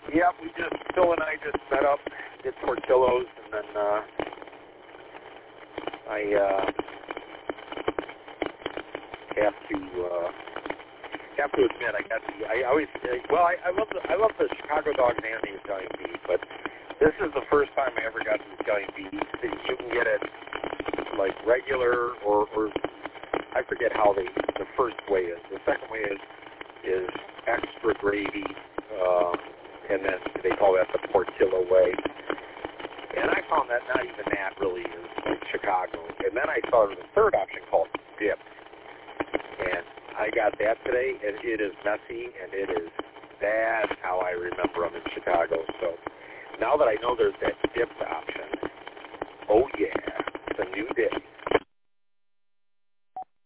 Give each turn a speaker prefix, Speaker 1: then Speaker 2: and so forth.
Speaker 1: Yeah, Phil and I just met up, did Portillo's, and then I have to admit I love the Chicago dogs and the Italian beef, but this is the first time I ever got the Italian beef. You can get it like regular or I forget how the first way is. The second way is extra gravy, and then they call that the Portillo way. And I found that not even that really is like Chicago. And then I saw the third option called dip. And I got that today, and it is messy, and that's how I remember them in Chicago. So now that I know there's that dipped option, oh yeah, it's a new day.